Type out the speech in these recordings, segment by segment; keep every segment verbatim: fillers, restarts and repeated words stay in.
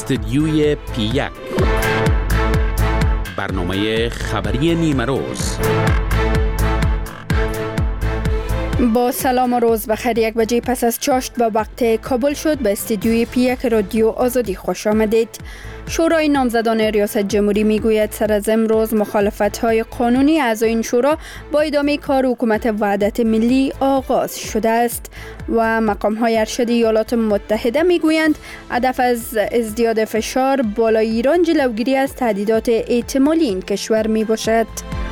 استدیوی پی یک، برنامه خبری نیمه روز. با سلام و روز بخیر. یک بجه پس از چاشت به وقت کابل شد. به استدیوی پی یک رادیو آزادی خوش آمدید. شورای نامزدان ریاست جمهوری میگوید سر از امروز مخالفت‌های قانونی اعضای این شورا با ادامه کار حکومت وحدت ملی آغاز شده است و مقام‌های ارشد ایالات متحده میگویند هدف از ازدیاد فشار بالای ایران جلوگیری از تهدیدات احتمالی این کشور میباشد.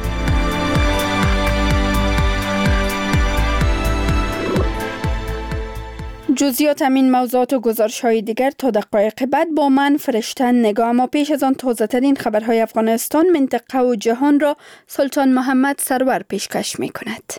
جزئیات همین موضوعات و گزارش‌های دیگر تا دقایق بعد با من فرشته نگاه. اما پیش از آن تازه‌ترین خبرهای افغانستان، منطقه و جهان را سلطان محمد سرور پیشکش می‌کند.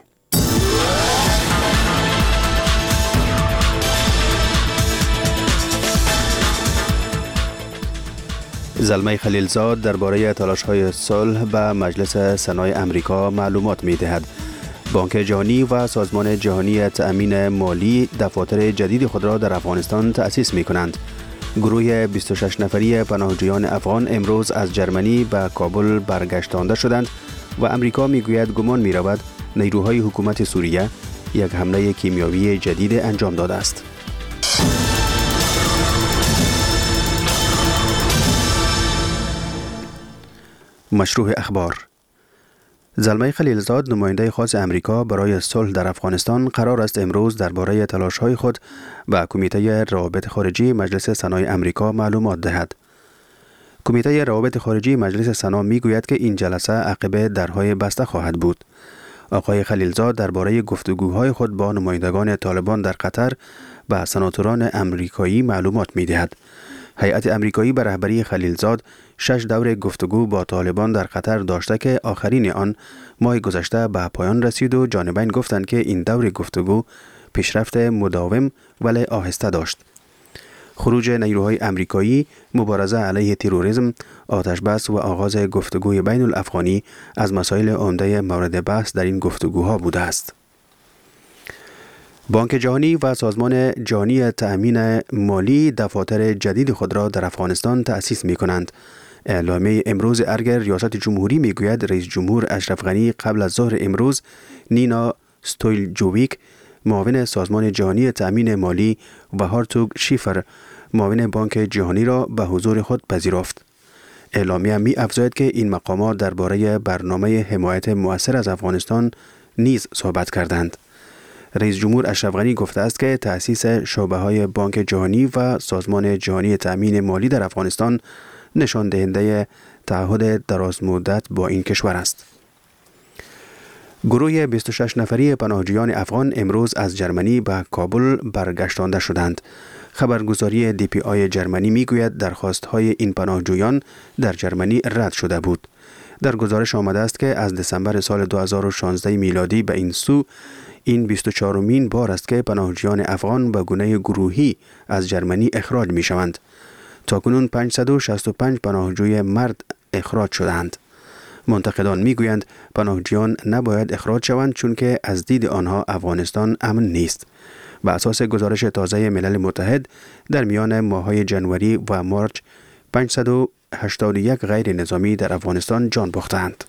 زلمه خلیلزاد درباره تلاش‌های صلح به مجلس سنای امریکا معلومات می‌دهد. بانک جهانی و سازمان جهانی تأمین مالی دفاتر جدید خود را در افغانستان تأسیس می کنند. گروه بیست و شش نفری پناهجویان افغان امروز از جرمنی به کابل برگشتانده شدند و امریکا می گوید گمان می رود نیروهای حکومت سوریه یک حمله کیمیاوی جدید انجام داده است. مشروع اخبار. زلمه خلیلزاد نماینده خاص امریکا برای صلح در افغانستان قرار است امروز درباره تلاش‌های خود به کمیته روابط خارجی مجلس سنای امریکا معلومات دهد. کمیته روابط خارجی مجلس سنا میگوید که این جلسه عقب درهای بسته خواهد بود. آقای خلیلزاد درباره گفتگوهای خود با نمایندگان طالبان در قطر به سناتوران امریکایی معلومات میدهد. هیئت امریکایی به رهبری خلیلزاد شش دور گفتگو با طالبان در قطر داشته که آخرین آن ماه گذشته به پایان رسید و جانبین گفتند که این دور گفتگو پیشرفت مداوم ولی آهسته داشت. خروج نیروهای امریکایی، مبارزه علیه تروریسم، آتش بس و آغاز گفتگوی بین الافغانی از مسائل عمده مورد بحث در این گفتگوها بوده است. بانک جهانی و سازمان جهانی تأمین مالی دفاتر جدید خود را در افغانستان تأسیس می کنند. اعلامیه امروز ارگ ریاست جمهوری می گوید رئیس جمهور اشرف غنی قبل از ظهر امروز نینا ستویلجویک معاون سازمان جهانی تأمین مالی و هارتوگ شیفر معاون بانک جهانی را به حضور خود پذیرفت. اعلامیه می افزاید که این مقامات درباره برنامه حمایت مؤثر از افغانستان نیز صحبت کردند. رئیس جمهور اشرف غنی گفته است که تأسیس شعبه‌های بانک جهانی و سازمان جهانی تأمین مالی در افغانستان نشان دهنده تعهد درازمدت با این کشور است. گروه بیست و شش نفری پناهجویان افغان امروز از جرمنی به کابل برگشتانده شدند. خبرگزاری دی پی آی جرمنی میگوید درخواست‌های این پناهجویان در جرمنی رد شده بود. در گزارش آمده است که از دسامبر سال دو هزار و شانزده میلادی به این سو این بیست و چهارمین بار است که پناهجویان افغان به گونه گروهی از جرمنی اخراج می شوند. تاکنون پانصد و شصت و پنج پناهجوی مرد اخراج شدند. منتقدان می گویند پناهجویان نباید اخراج شوند چون که از دید آنها افغانستان امن نیست. به اساس گزارش تازه ملل متحد در میان ماه‌های جنوری و مارچ پانصد و هشتاد و یک غیر نظامی در افغانستان جان باختند.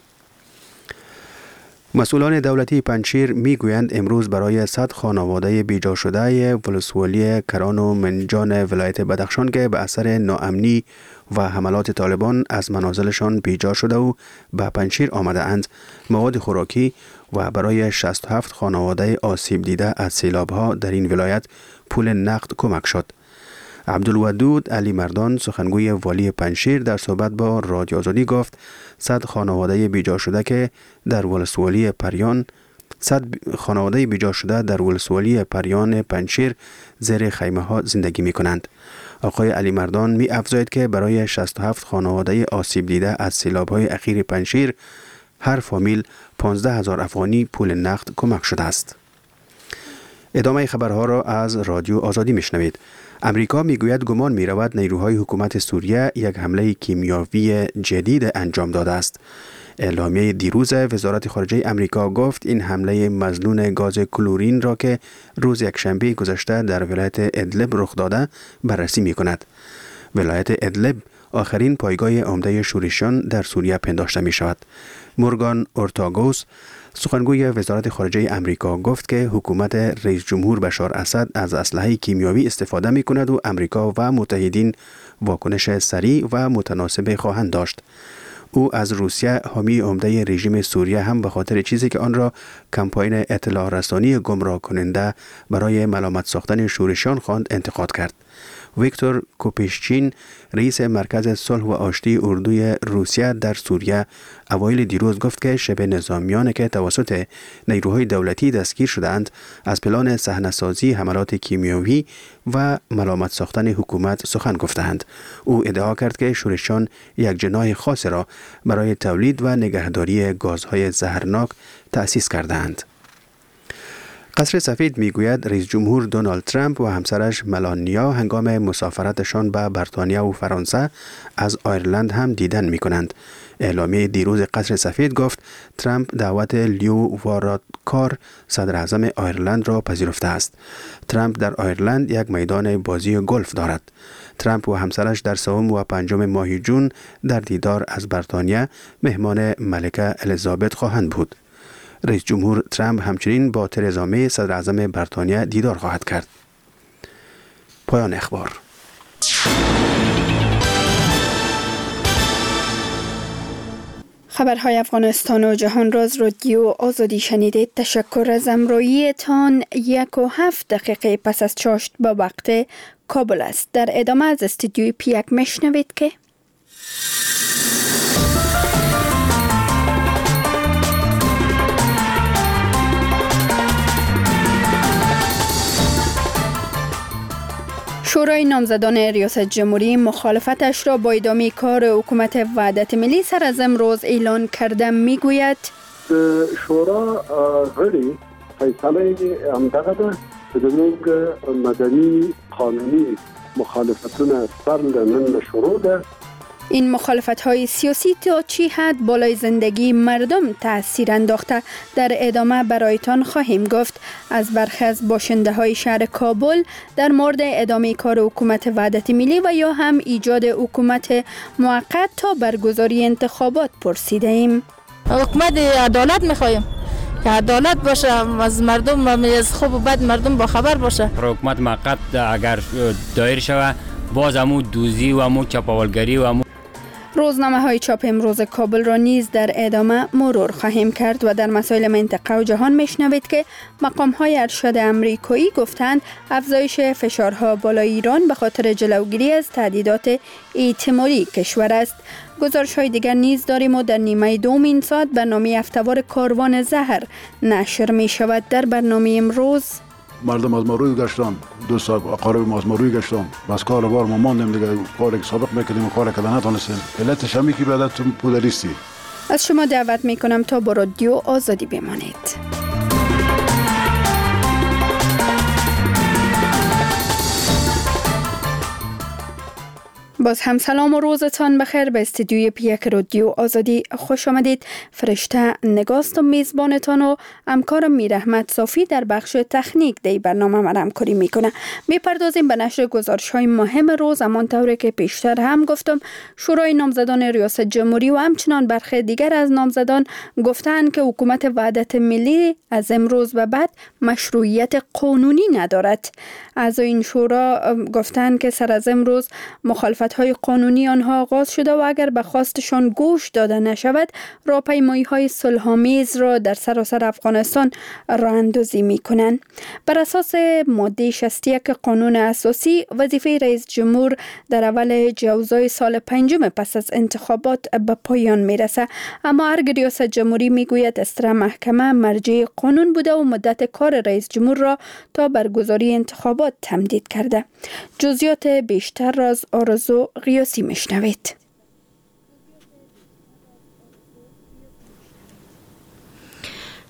مسئولان دولتی پنجشیر میگویند امروز برای صد خانواده بیجا شده ولسوالی کران و منجان ولایت بدخشان که به اثر ناامنی و حملات طالبان از منازلشان بیجا شده و به پنجشیر آمده اند مواد خوراکی و برای شصت و هفت خانواده آسیب دیده از سیلاب‌ها در این ولایت پول نقد کمک شد. عبدالودود علی مردان سخنگوی والی پنجشیر در صحبت با رادیو آزادی گفت صد خانواده بیجا شده که در ولسوالی پریان صد خانواده بیجا شده در ولسوالی پریان پنجشیر زیر خیمه ها زندگی می کنند. آقای علی مردان می افزاید که برای شصت و هفت خانواده آسیب دیده از سیلاب های اخیر پنجشیر هر فامیل پانزده هزار افغانی پول نقد کمک شده است. ادامه خبرها را از رادیو آزادی میشنوید. امریکا میگوید گمان میرود نیروهای حکومت سوریه یک حمله کیمیاوی جدید انجام داده است. اعلامیه دیروز وزارت خارجه امریکا گفت این حمله مظنون گاز کلورین را که روز یکشنبه گذشته در ولایت ادلب رخ داده بررسی می کند. ولایت ادلب آخرین پایگاه عمده شورشیان در سوریه پنداشته می شود. مورگان اورتاگوس سخنگوی وزارت خارجه امریکا گفت که حکومت رئیس جمهور بشار اسد از اسلحه کیمیایی استفاده می کند و امریکا و متحدین واکنش سریع و متناسب خواهند داشت. او از روسیه حامی عمده رژیم سوریه هم به خاطر چیزی که آن را کمپاین اطلاع رسانی گمراه کننده برای ملامت ساختن شورشیان خواند انتقاد کرد. ویکتور کوپیشچین رئیس مرکز صلح و آشتی اردوی روسیه در سوریه اوایل دیروز گفت که شبه نظامیانی که توسط نیروهای دولتی دستگیر شدند از پلان صحنه‌سازی حملات کیمیایی و ملامت ساختن حکومت سخن گفتند. او ادعا کرد که شورشیان یک جناح خاص را برای تولید و نگهداری گازهای زهرناک تأسیس کردند. قصر سفید میگوید رئیس جمهور دونالد ترامپ و همسرش ملانیا هنگام مسافرتشان به بریتانیا و فرانسه از آیرلند هم دیدن می کنند. اعلامیه دیروز قصر سفید گفت ترامپ دعوت لیو وارادکار صدر اعظم آیرلند را پذیرفته است. ترامپ در آیرلند یک میدان بازی گلف دارد. ترامپ و همسرش در سوم و پنجم ماه جون در دیدار از بریتانیا مهمان ملکه الیزابت خواهند بود. رئیس جمهور ترامپ همچنین با ترزا می صدر اعظم بریتانیا دیدار خواهد کرد. پایان اخبار. خبرهای افغانستان و جهان راز رادیو آزادی شنیدید. تشکر از همراهیتان. یک و هفت دقیقه پس از چاشت با وقت کابل است. در ادامه از استودیوی پیک میشنوید که شورای نامزدان ریاست جمهوری مخالفتش را با ادامه کار حکومت وحدت ملی سر از امروز اعلان کرده. میگوید شورا غړي فیصله همدغه ده چې زموږ مدني قانوني مخالفتونه سر له نن شروع ده. این مخالفت های سیاسی تا چی حد بالای زندگی مردم تأثیر انداخته در ادامه برایتان خواهیم گفت. از برخی از باشنده های شهر کابل در مورد ادامه کار حکومت وحدت ملی و یا هم ایجاد حکومت موقت تا برگزاری انتخابات پرسیده ایم. حکومت عدالت میخوایم که عدالت باشه، از مردم از خوب و بد مردم با خبر باشه. حکومت موقت اگر دایر شود باز همو دوزی و همو چپاولگری و همو روزنامه های چاپ امروز کابل را نیز در ادامه مرور خواهیم کرد و در مسائل منطقه و جهان میشنوید که مقام های ارشد امریکایی گفتند افزایش فشارها بالای ایران به خاطر جلوگیری از تهدیدات احتمالی کشور است. گزارش های دیگر نیز داریم و در نیمه دوم این ساعت برنامه هفته‌وار کاروان زهر نشر می شود. در برنامه امروز مردم از ما روی گشتن، دوست اقارب ما از ما روی گشتن، بس کار بار ما ماندیم دیگه، کاری که سابق میکردیم و کاری که نتونستیم. علتش همی که بعد تو پودریستی. از شما دعوت میکنم تا با رادیو آزادی بمانید. باز هم سلام و روزتان بخیر. به استودیوی پیک رادیو آزادی خوش آمدید. فرشته نگاست و میزبانتان و همکارم میر احمد صافی در بخش تکنیک دی برنامه من همکاری میکنه. میپردازیم به نشر گزارش های مهم روز. همانطوری که پیشتر هم گفتم شورای نامزدان ریاست جمهوری و همچنان برخی دیگر از نامزدان گفتند که حکومت وحدت ملی از امروز به بعد مشروعیت قانونی ندارد. اعضای این شورا گفتند که سر از امروز مخالفت های قانونی آنها آغاز شده و اگر به خواستشان گوش داده نشود راهپیمایی های صلح‌آمیز را در سراسر افغانستان راه اندازی می کنند. بر اساس ماده شصت و یک قانون اساسی وظیفه رئیس جمهور در اول جوزای سال پنجم پس از انتخابات به پایان می رسد، اما ارگ ریاست جمهوری می گوید استر محکمه مرجع قانون بوده و مدت کار رئیس جمهور را تا برگزاری انتخابات تمدید کرده. جزئیات بیشتر را از آرزو غیاسی میشنوید.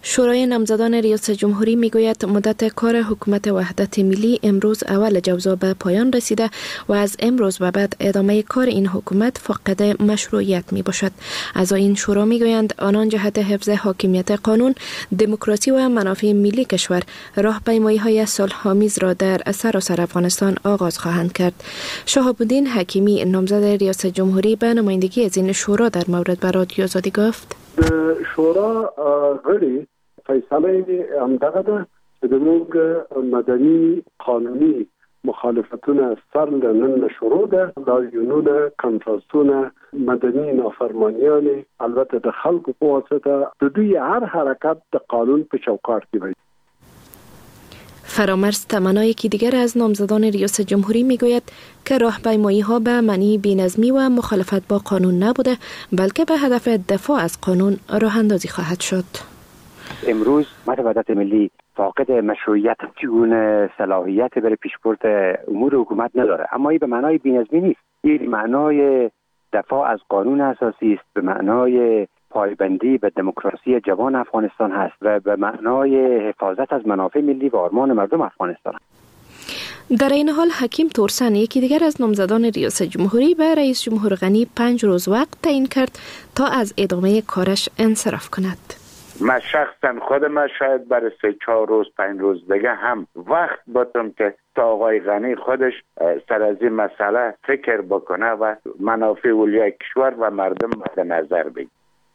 شورای نامزدان ریاست جمهوری میگوید مدت کار حکومت وحدت ملی امروز اول جوزا به پایان رسیده و از امروز به بعد ادامه کار این حکومت فاقد مشروعیت می باشد. اعضای این شورا میگویند آنان جهت حفظ حاکمیت قانون، دموکراسی و منافع ملی کشور راهپیمایی های صلح‌آمیز را در سراسر افغانستان آغاز خواهند کرد. شهاب الدین حکیمی نامزد ریاست جمهوری به نمایندگی از این شورا در مورد به رادیو آزادی گفت: شورا غړي فیصله همدغه ده چې زموږ مدني قانوني مخالفتونه سر له نن شروع ده، لایونونه، کنفرانسونه، مدني نافرمانیان، البته د خلکو په واسطه د دوی هر حرکت د قانون په چوکاټ کې وي. فرامرز تمنا یکی دیگر از نامزدان ریاست جمهوری میگوید که راهپیمایی ها به معنی بی‌نظمی و مخالفت با قانون نبوده، بلکه به هدف دفاع از قانون راه اندازی خواهد شد. امروز وحدت ملی فاقد مشروعیت چگونه صلاحیت برای پیشبرد امور حکومت نداره، اما این به معنای بی‌نظمی نیست. این به معنای دفاع از قانون اساسی است، به معنای پایبندی به دموکراسی جوان افغانستان هست و به معنای حفاظت از منافع ملی و آرمان مردم افغانستان. در این حال حکیم تورسن یکی دیگر از نامزدان ریاست جمهوری به رئیس جمهور غنی پنج روز وقت تعیین کرد تا از ادامه کارش انصراف کند. من شخصا خودم شاید برای سه چهار روز پنج روز دیگه هم وقت باتم که تا آقای غنی خودش سر از این مسئله فکر بکنه و منافع اولیای کشور و مردم مد نظر بگیره.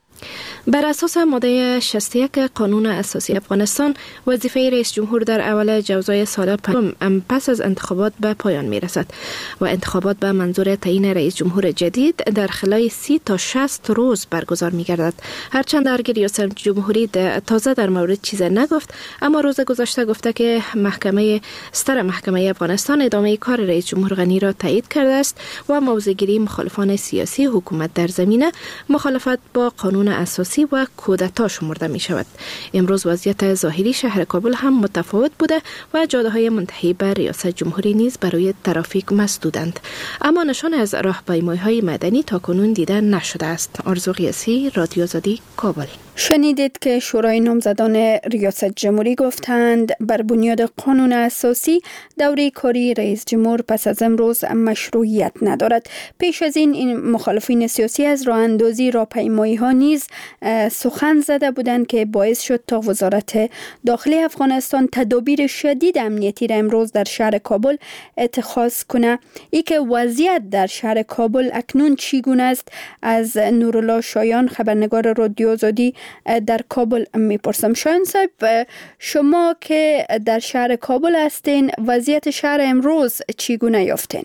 بر اساس ماده شصت و یک قانون اساسی افغانستان، وظیفه رئیس جمهور در اول جوزای سال پنجم پس از انتخابات به پایان می رسد و انتخابات به منظور تعیین رئیس جمهور جدید در خلال سی تا شصت روز برگزار می گردد. هرچند درگیر ریاست جمهوری تازه در مورد چیز نگفت، اما روز گذشته گفته که محکمه ستر محکمه افغانستان ادامه کار رئیس جمهور غنی را تایید کرده است و موضع‌گیری مخالفان سیاسی حکومت در زمینه مخالفت با قانون اساسی و کودتا شمرده می شود. امروز وضعیت ظاهری شهر کابل هم متفاوت بوده و جاده های منتهی به ریاست جمهوری نیز برای ترافیک مسدودند، اما نشان از راهپیمایی های مدنی تاکنون دیده نشده است. آرزو قیاسی، رادیو آزادی، کابل. شنیدید که شورای نامزدان ریاست جمهوری گفتند بر بنیاد قانون اساسی دوره کاری رئیس جمهور پس از امروز مشروعیت ندارد. پیش از این این مخالفین سیاسی از راه اندازی راهپیمایی ها نیز سخن زده بودند که باعث شد تا وزارت داخلی افغانستان تدابیر شدید امنیتی را امروز در شهر کابل اتخاذ کنه. ای که وضعیت در شهر کابل اکنون چگونه است، از نورالله شایان خبرنگار رادیو آزادی در کابل میپرسم. شایان صاحب، شما که در شهر کابل هستین، وضعیت شهر امروز چگونه یافتین؟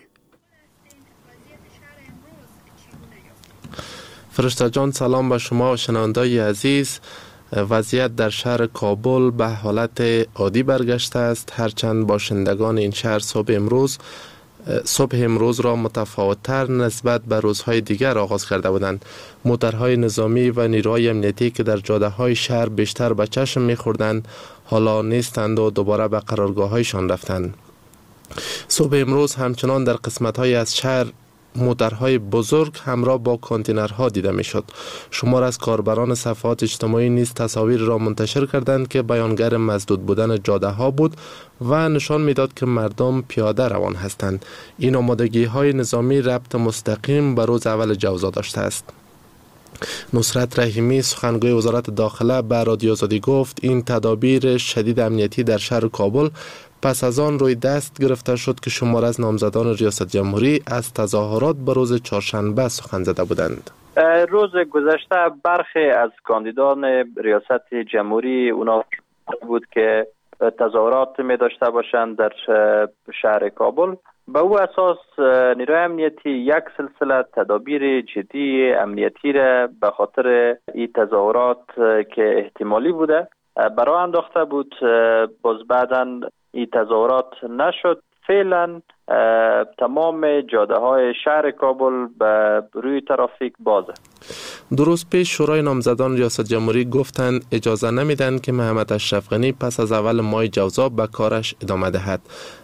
فرشته جان، سلام به شما و شنوندای عزیز. وضعیت در شهر کابل به حالت عادی برگشته است، هرچند باشندگان این شهر صبح امروز صبح امروز را متفاوت‌تر نسبت به روزهای دیگر آغاز کرده بودند. موترهای نظامی و نیروهای امنیتی که در جاده‌های شهر بیشتر به چشم می‌خوردند حالا نیستند و دوباره به قرارگاه‌هایشان رفتند. صبح امروز همچنان در قسمت‌های از شهر موترهای بزرگ همراه با کانتینرها دیده میشد. شمار از کاربران صفحات اجتماعی نیز تصاویر را منتشر کردند که بیانگر مسدود بودن جاده ها بود و نشان میداد که مردم پیاده روان هستند. این آمادگی های نظامی ربط مستقیم به روز اول جوزا داشته است. نصرت رحیمی سخنگوی وزارت داخله به رادیو آزادی گفت این تدابیر شدید امنیتی در شهر کابل پس از آن روی دست گرفته شد که شمار از نامزدان ریاست جمهوری از تظاهرات به روز چهارشنبه سخن زده بودند. روز گذشته برخی از کاندیدان ریاست جمهوری اونا بود که تظاهرات می داشته باشند در شهر کابل. به او اساس نیروی امنیتی یک سلسله تدابیر جدی امنیتی را به خاطر این تظاهرات که احتمالی بوده برای انداخته بود. باز بعداً این تظاهرات نشد. فعلا تمام جاده های شهر کابل به روی ترافیک بازه. دو روز پیش شورای نامزدان ریاست جمهوری گفتند اجازه نمیدن که محمد اشرف غنی پس از اول ماه جوزا به کارش ادامه دهد.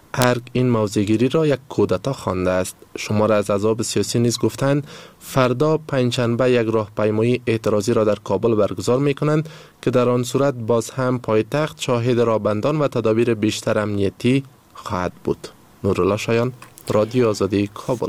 ارگ این موضع‌گیری را یک کودتا خوانده است. شمار از احزاب سیاسی نیز گفتند فردا پنجشنبه یک راهپیمایی اعتراضی را در کابل برگزار می‌کنند که در آن صورت باز هم پایتخت شاهد راه و تدابیر بیشتر امنیتی خواهد بود. نورالله شایان، رادیو آزادی، کابل.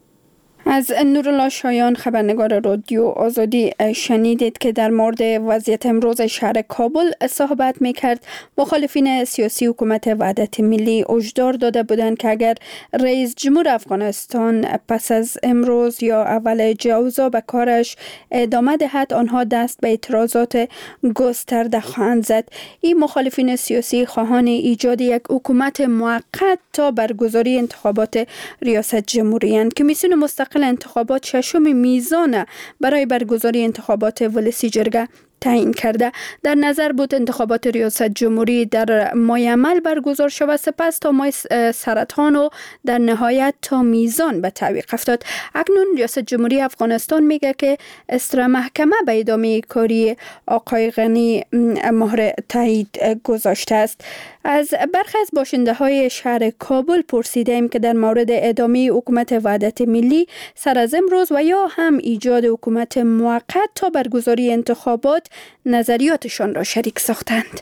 از نورالله شایان، خبرنگار رادیو آزادی، شنیدید که در مورد وضعیت امروز شهر کابل صحبت میکرد. مخالفین سیاسی حکومت وحدت ملی هشدار داده بودند که اگر رئیس جمهور افغانستان پس از امروز یا اول جوزا به کارش ادامه دهد، آنها دست به اعتراضات گسترده خواهند زد. این مخالفین سیاسی خواهان ایجاد یک حکومت موقت تا برگزاری انتخابات ریاست جمهوری اند که میسون مستقل انتخابات ششم میزان برای برگزاری انتخابات ولسی جرگه تعیین کرده. در نظر بود انتخابات ریاست جمهوری در ماه عمل برگزار شود، سپس تا ماه سرطان و در نهایت تا میزان به تعویق افتاد. اکنون ریاست جمهوری افغانستان میگه که استرا محکمه به ادامه کاری آقای غنی مهر تایید گذاشته است. از برخی از باشنده های شهر کابل پرسیدیم که در مورد ادامه حکومت وحدت ملی سر از امروز و یا هم ایجاد حکومت موقت تا برگزاری انتخابات نظریاتشان را شریک ساختند.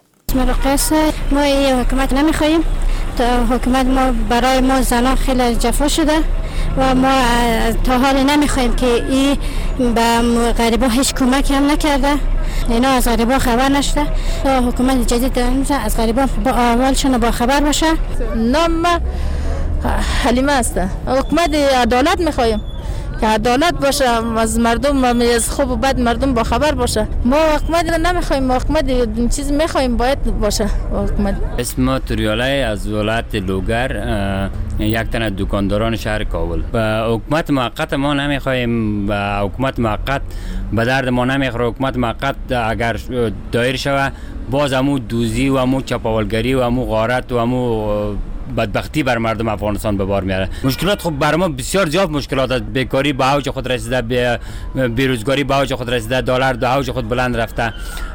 ما این حکومت نمیخواهیم. حکومت ما برای ما زنان خیلی جفا شده و ما تا حال نمیخواهیم که این به غریبا هیچ کمک هم نکرده. اینا از غریبا خبر نشده. حکومت جدید از غریبا با اولشون با خبر باشه. نام حلیمه است. حکومت عدالت میخواهیم که عدالت باشه، از مردم از خوب و بد مردم با خبر باشه. ما حکومت نمیخوایم، حکومت چیز میخوایم باید باشه. حکومت اسم توریاله از ولایت لوگر، یک تن دکانداران شهر کابل. با حکومت موقت ما نمیخوایم، با حکومت موقت به درد ما نمیخوره. حکومت موقت اگر دایر شوه باز همو دوزی و همو چپاولگری و همو غارت و همو بدبختی بر مردم افغانستان به بار میاره. مشکلات خب بر ما بسیار زیاد مشکلات است. بیکاری به اوج خود رسیده، بیروزگاری به اوج خود رسیده، دلار به اوج خود بلند رفته.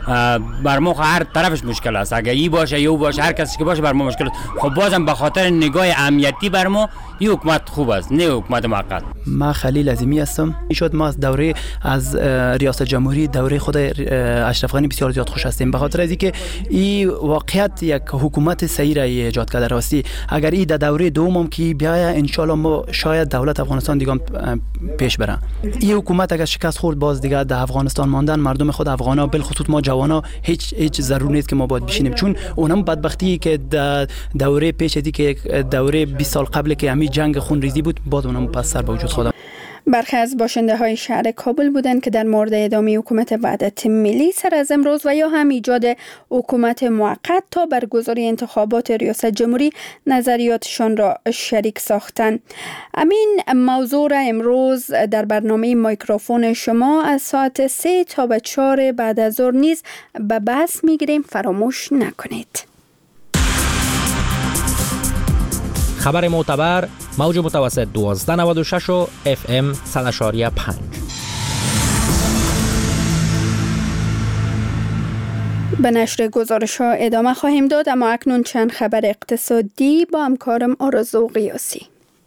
بر ما هر طرفش مشکل است. اگه ای باشه یا او باشه، هر کسی که باشه بر ما مشکل است. خب بازم به خاطر نگاه امنیتی بر ما این حکومت خوب است، نه حکومت موقت. ما خلیل عظیمی هستم. شد ما از دوره از ریاست جمهوری دوره خود اشرف غنی بسیار زیاد خوش هستیم، به خاطر از اینکه این واقعیت یک حکومت صحیح را ایجاد کرده. راستی اگر این در دوره دوم که بیاید ان شاء الله ما شاید دولت افغانستان دیگه پیش بره. این حکومت اگر شکست خورد باز دیگه در افغانستان ماندن مردم خود افغانا بالخصوص ما جوانا هیچ هیچ ضرور نیست که ما باید بشینیم، چون اونم بدبختی که در دوره پیش دی که دوره بیست سال قبل که همین جنگ خونریزی بود باز اونم پس سر به وجود خود. برخی از باشنده های شهر کابل بودند که در مورد ادامه حکومت وحدت ملی سر از امروز و یا هم ایجاد حکومت موقت تا برگزاری انتخابات ریاست جمهوری نظریاتشان را شریک ساختند. امین موضوع را امروز در برنامه میکروفون شما از ساعت سه تا به چهار بعد از ظهر نیز به بحث میگیریم، فراموش نکنید. خبر معتبر، موج متوسط دوازده نود و شش و اف ام صد و پنج. به نشر گزارش ها ادامه خواهیم داد، اما اکنون چند خبر اقتصادی با همکارم آرزو قیاسی.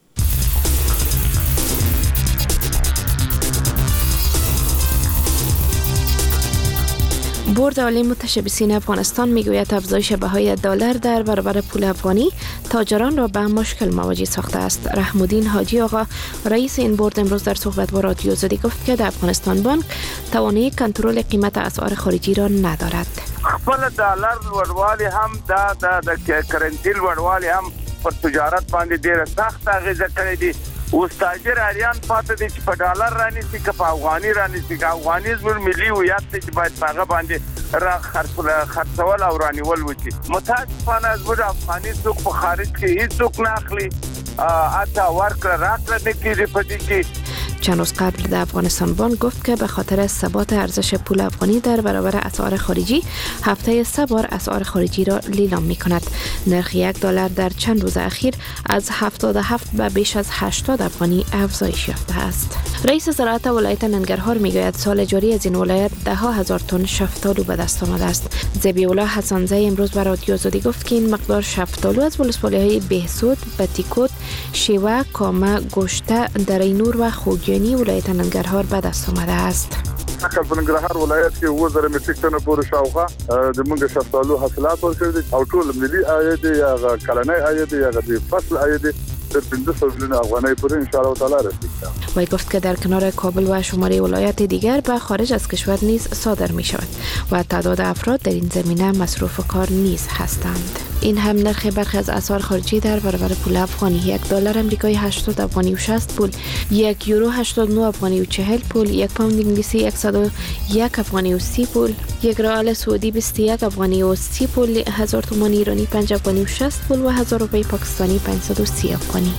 بورد عالی متشبثین افغانستان میگوید افزایش بهای دلار در برابر پول افغانی تاجران را به مشکل مواجه ساخته است. رحم‌الدین حاجی آقا رئیس این بورد امروز در صحبت با رادیو آزادی گفت که در افغانستان بانک توانایی کنترل قیمت اسعار خارجی را ندارد. خپل دلار لوړوالی هم د د کرنسي لوړوالی هم پر تجارت باندې ډېره سخت اغیزه کړې دي. اوس تاجر اریان پاتې دي چې په ډالر رانیسي که په افغاني رانیسي که افغاني زموږ ملي هویت دی چې باید په هغه باندې را خرڅول او رانیول وشي. متاسفانه زموږ افغاني څوک په خارج کې هیڅوک نه اخلي، حتی ورکړه راکړه نه کېږي په دې کې. چند روز قبل در افغانستان بانک گفت که به خاطر ثبات ارزش پول افغانی در برابر اسعار خارجی هفته سه بار اسعار خارجی را لیلام می کند. نرخ یک دلار در چند روز اخیر از هفتاد و هفت به بیش از هشتاد افغانی افزایش یافته است. رئیس زراعت ولایت ننگرهار میگوید سال جاری از این ولایت ده ها هزار تن شفتالو به دست آمده است. زبی الله حسن‌زی امروز به رادیو آزادی گفت که این مقدار شفتالو از ولسوالی‌های بهسود، بتیکوت، شیوه، کامه، گشته، درینور و خوگیانی ولایت ننگرهار به دست آمده است. په ننګرهار ولایت کې اووه زره متریک ټنه پورې شاوخوا د موږ شفتالو حاصلات ورکړي دي او ټول ملي عاید یا کلنی عاید یا د فصل عاید در پنځه سوه میلیون افغانۍ پورې ان شاء الله تعالی رسیده. وی گفت که در کنار کابل و شماره ولایت دیگر به خارج از کشور نیز صادر می شود و تعداد افراد در این زمینه مصروف کار نیز هستند. این هم نرخ برخی از اسعار خارجی در برابر پول افغانی: یک دلار امریکایی هشتاد افغانی و شصت پول، یک یورو هشتاد و نه افغانی و چهل پول، یک پوند انگلیسی صد و یک افغانی و سی پول، یک ریال سعودی بیست و یک افغانی و سی پول، هزار تومان ایرانی پنج افغانی و شصت پول و هزار روپیه پاکستانی پانصد و سی افغانی.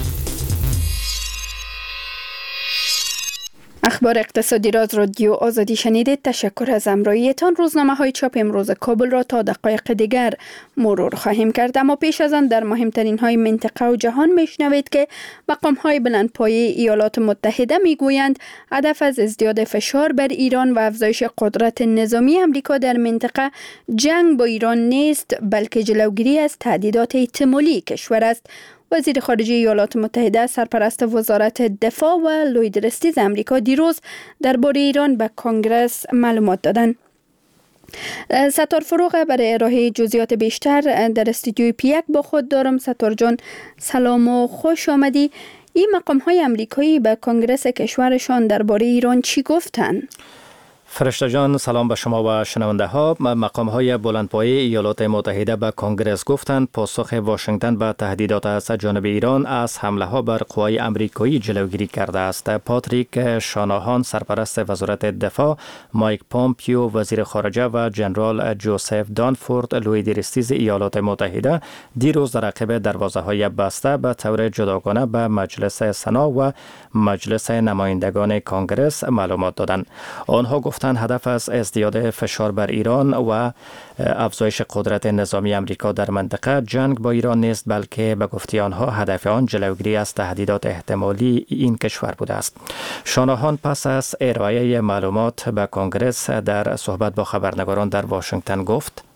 اخبار اقتصادی را از رادیو آزادی شنیدید. تشکر از همراهیتان. روزنامه های چاپ امروز کابل را تا دقایق دیگر مرور خواهیم کرد، اما پیش از آن در مهمترین های منطقه و جهان میشنوید که مقام های بلندپایه ایالات متحده میگویند هدف از ازدیاد فشار بر ایران و افزایش قدرت نظامی امریکا در منطقه جنگ با ایران نیست، بلکه جلوگیری از تهدیدات احتمالی کشور است. وزیر خارجه ایالات متحده، سرپرست وزارت دفاع و لوید رستیز امریکا دیروز درباره ایران به کنگره معلومات دادند. ستار فروغ برای ارائه جزئیات بیشتر در استودیوی پیک با خود دارم. ستار جان سلام و خوش آمدی. این مقام های امریکایی به کنگره کشورشان درباره ایران چی گفتند؟ فرشته جان سلام به شما و شنونده ها. مقام های بلندپایه ایالات متحده به کنگره گفتند پاسخ واشنگتن به تهدیدات از جانب ایران از حمله ها بر قوای امریکایی جلوگیری کرده است. پاتریک شاناهان سرپرست وزارت دفاع، مایک پومپیو وزیر خارجه و جنرال جوزف دانفورد لوید رستیز ایالات متحده دیروز در عقب دروازه های بسته به طور جداگانه به مجلس سنا و مجلس نمایندگان کنگره معلومات دادند. آنها گفتند هدف از ازدیاد فشار بر ایران و افزایش قدرت نظامی امریکا در منطقه جنگ با ایران نیست، بلکه به گفته آنها هدف آن جلوگیری از تهدیدات احتمالی این کشور بوده است. شاناهان پس از ارائه معلومات به کنگره در صحبت با خبرنگاران در واشنگتن گفت: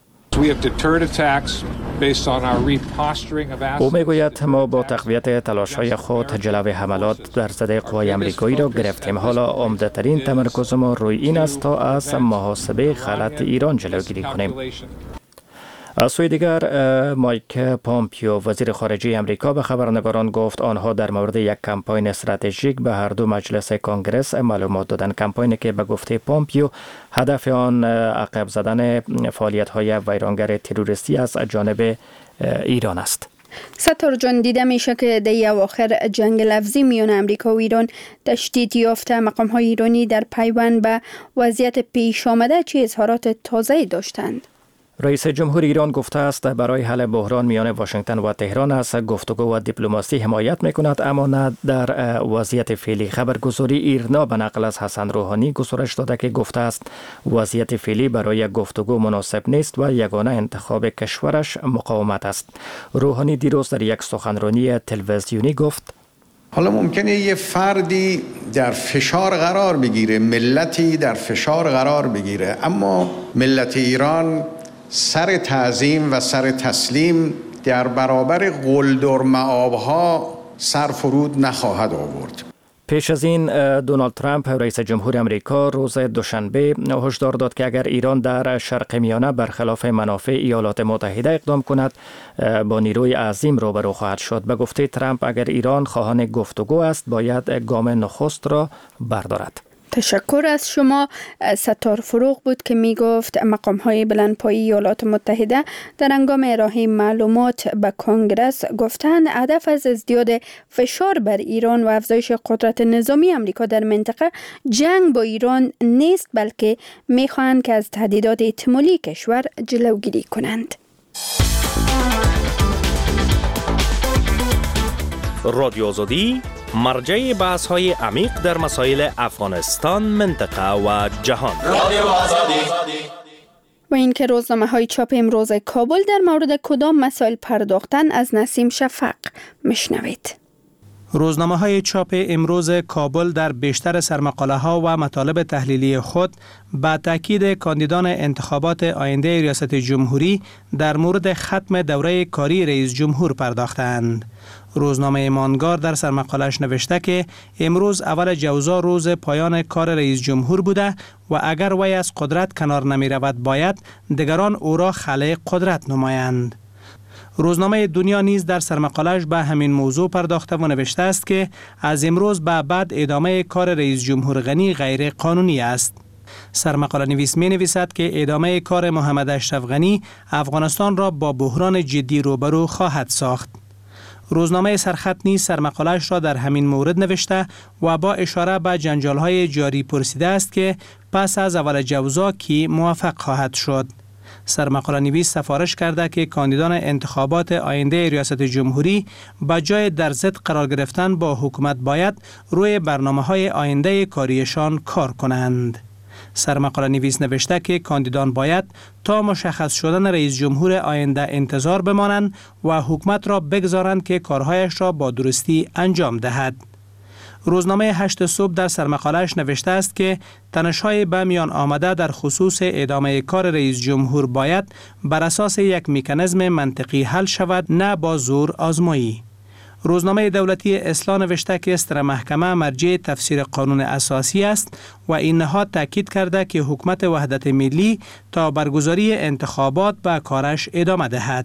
او میگوید ما با تقویت تلاش‌های خود جلوی حملات در ضد قوای امریکایی را گرفتیم. حالا عمده ترین تمرکز ما روی این است تا از محاسبه غلط ایران جلوگیری کنیم. از سوی دیگر مایک پومپیو وزیر خارجه امریکا به خبرنگاران گفت آنها در مورد یک کمپاین استراتژیک به هر دو مجلس کنگره معلومات دادند. کمپاینی که به گفته پومپیو هدف آن عقب زدن فعالیت‌های ویرانگر تروریستی از جانب ایران است. ستار جان دیده میشه که در اواخر جنگ لفظی میان امریکا و ایران تشدید یافته. مقام های ایرانی در پیوند به وضعیت پیش آمده چه اظهارات تازه‌ای داشتند؟ رئیس جمهور ایران گفته است برای حل بحران میان واشنگتن و تهران از گفتگو و دیپلماسی حمایت میکند، اما نه در وضعیت فعلی. خبرگزاری ایرنا به نقل از حسن روحانی گزارش داده که گفته است وضعیت فعلی برای گفتگو مناسب نیست و یگانه انتخاب کشورش مقاومت است. روحانی دیروز در یک سخنرانی تلویزیونی گفت: حالا ممکنه یه فردی در فشار قرار بگیره، ملتی در فشار قرار بگیره، اما ملت ایران سر تعظیم و سر تسلیم در برابر قلدر مآبها سر فرود نخواهد آورد. پیش از این دونالد ترامپ رئیس جمهور امریکا روز دوشنبه هشدار داد که اگر ایران در شرق میانه برخلاف منافع ایالات متحده اقدام کند با نیروی عظیم روبرو خواهد شد. به گفته ترامپ اگر ایران خواهان گفتگو است باید گام نخست را بردارد. تشکر از شما. ستار فروغ بود که می گفت مقام های بلندپایه ایالات متحده در هنگام ارائه معلومات به کنگره گفتند هدف از ازدیاد فشار بر ایران و افزایش قدرت نظامی امریکا در منطقه جنگ با ایران نیست، بلکه می خواهند که از تهدیدات احتمالی کشور جلوگیری کنند. رادیو آزادی مرجع بحث های عمیق در مسائل افغانستان، منطقه و جهان. و اینکه روزنامه های چاپ امروز کابل در مورد کدام مسائل پرداختن از نسیم شفق میشنوید. روزنامه های چاپ امروز کابل در بیشتر سرمقاله ها و مطالب تحلیلی خود با تاکید کاندیدان انتخابات آینده ریاست جمهوری در مورد ختم دوره کاری رئیس جمهور پرداختند. روزنامه مانگار در سرمقاله‌اش نوشته که امروز اول جوزا روز پایان کار رئیس جمهور بوده و اگر وی از قدرت کنار نمی رود باید دیگران او را خلع قدرت نمایند. روزنامه دنیا نیز در سرمقاله‌اش به همین موضوع پرداخته و نوشته است که از امروز به بعد ادامه کار رئیس جمهور غنی غیر قانونی است. سرمقاله نویس می نویسد که ادامه کار محمد اشرف غنی افغانستان را با بحران جدی روبرو خواهد ساخت. روزنامه سرخط نیز سرمقاله‌اش را در همین مورد نوشته و با اشاره به جنجال‌های جاری پرسیده است که پس از اول جوزا کی موفق خواهد شد. سرمقاله نویس سفارش کرده که کاندیدان انتخابات آینده ریاست جمهوری با جای در ضد قرار گرفتن با حکومت باید روی برنامه‌های آینده کاریشان کار کنند. سرمقاله نویس نوشته که کاندیدان باید تا مشخص شدن رئیس جمهور آینده انتظار بمانند و حکومت را بگذارند که کارهایش را با درستی انجام دهد. روزنامه هشت صبح در سرمقاله‌اش نوشته است که تنش‌های به میان آمده در خصوص ادامه کار رئیس جمهور باید بر اساس یک مکانیزم منطقی حل شود، نه با زور آزمایی. روزنامه دولتی اصلاح نوشته که استر محکمه مرجع تفسیر قانون اساسی است و این نهاد تاکید کرده که حکومت وحدت ملی تا برگزاری انتخابات به کارش ادامه دهد.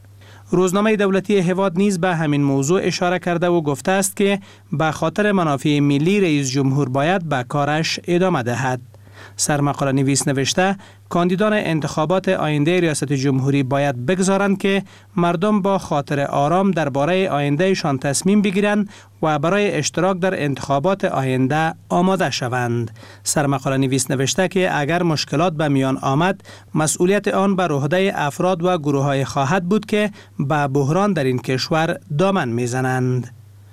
روزنامه دولتی هواد نیز به همین موضوع اشاره کرده و گفته است که به خاطر منافع ملی رئیس جمهور باید به کارش ادامه دهد. سرمقاله نویس نوشته کاندیدان انتخابات آینده ریاست جمهوری باید بگذارند که مردم با خاطر آرام درباره آیندهشان تصمیم بگیرند و برای اشتراک در انتخابات آینده آماده شوند. سرمقاله نویس نوشته که اگر مشکلات به میان آمد مسئولیت آن بر عهده افراد و گروه‌های خواهد بود که به بحران در این کشور دامن میزنند.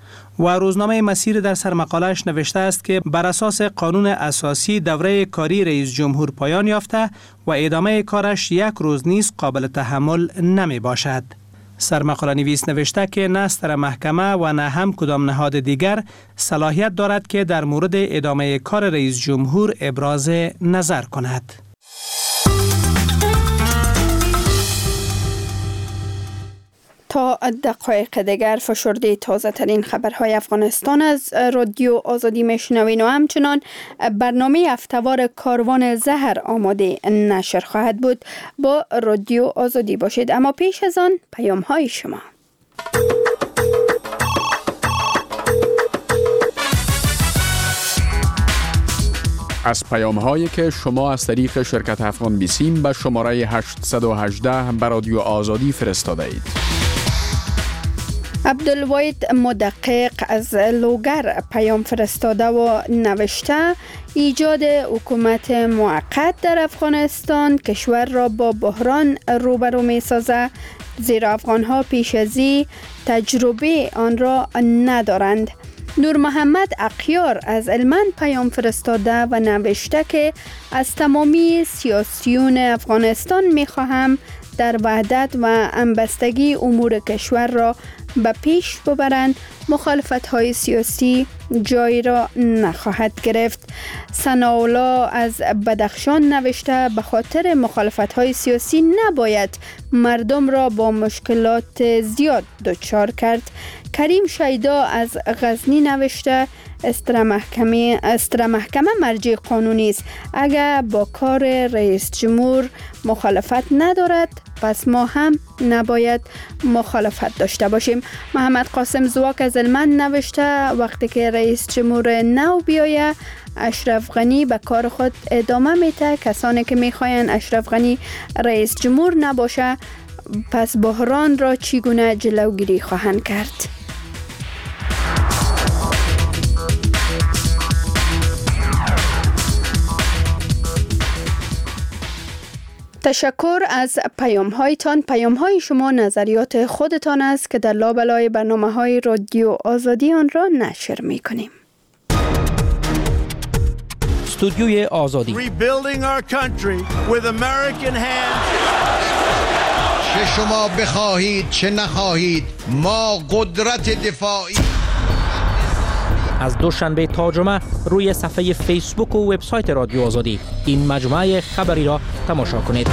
و روزنامه مسیر در سرمقاله‌اش نوشته است که بر اساس قانون اساسی دوره کاری رئیس جمهور پایان یافته و ادامه کارش یک روز نیز قابل تحمل نمی باشد. سرمقاله نویس نوشته که نه استر محکمه و نه هم کدام نهاد دیگر صلاحیت دارد که در مورد ادامه کار رئیس جمهور ابراز نظر کند. تا دقایق دیگر فشرده تازه ترین خبرهای افغانستان از رادیو آزادی میشنوین و همچنان برنامه هفته‌وار کاروان زهر آماده نشر خواهد بود. با رادیو آزادی باشید، اما پیش از آن پیام های شما. از پیام هایی که شما از طریق شرکت افغان بیسیم به شماره هشت یک هشت به رادیو آزادی فرستاده اید. عبدالواحد مدقق از لوگر پیام فرستاده و نوشته ایجاد حکومت موقت در افغانستان کشور را با بحران روبرو می سازد، زیرا افغانها پیش ازی تجربه آن را ندارند. نور محمد اقیار از علمند پیام فرستاده و نوشته که از تمامی سیاسیون افغانستان می خواهم در وحدت و همبستگی امور کشور را به پیش ببرند. مخالفت های سیاسی جایی را نخواهد گرفت. ثناءالله از بدخشان نوشته به خاطر مخالفت های سیاسی نباید مردم را با مشکلات زیاد دچار کرد. کریم شیدا از غزنی نوشته استر محکمه استر محکمه مرجع قانونی است. اگر با کار رئیس جمهور مخالفت ندارد پس ما هم نباید مخالفت داشته باشیم. محمد قاسم زواک از علمند نوشته وقتی که رئیس جمهور نو بیاید اشرف غنی به کار خود ادامه میده. کسانی که میخواین اشرف غنی رئیس جمهور نباشه پس بحران را چگونه جلوگیری خواهند کرد؟ تشکر از پیام هایتان. پیام های شما نظریات خودتان است که در لابلای برنامه های رادیو آزادی آن را نشر می کنیم. استودیوی آزادی. Rebuilding our country with American hands. چه شما بخواهید چه نخواهید ما قدرت دفاعی. از دوشنبه تا جمعه روی صفحه فیسبوک و وبسایت رادیو آزادی این مجموعه خبری را تماشا کنید.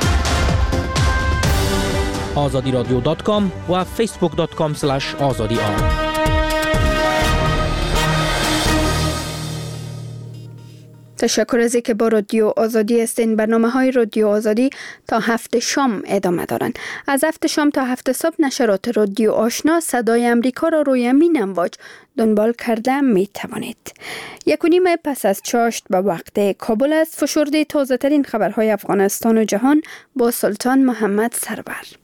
آزادی رادیو دات کام و فیسبوک دات کام اسلش آزادی آر. تشکر از اینکه با رادیو آزادی هستین. برنامه های رادیو آزادی تا هفت شام ادامه دارند. از هفت شام تا هفت صبح نشرات رادیو آشنا صدای امریکا را روی امین امواج دنبال کرده می توانید. یک و نیم پس از چاشت به وقت کابل است. فشرده تازه ترین خبرهای افغانستان و جهان با سلطان محمد سرور.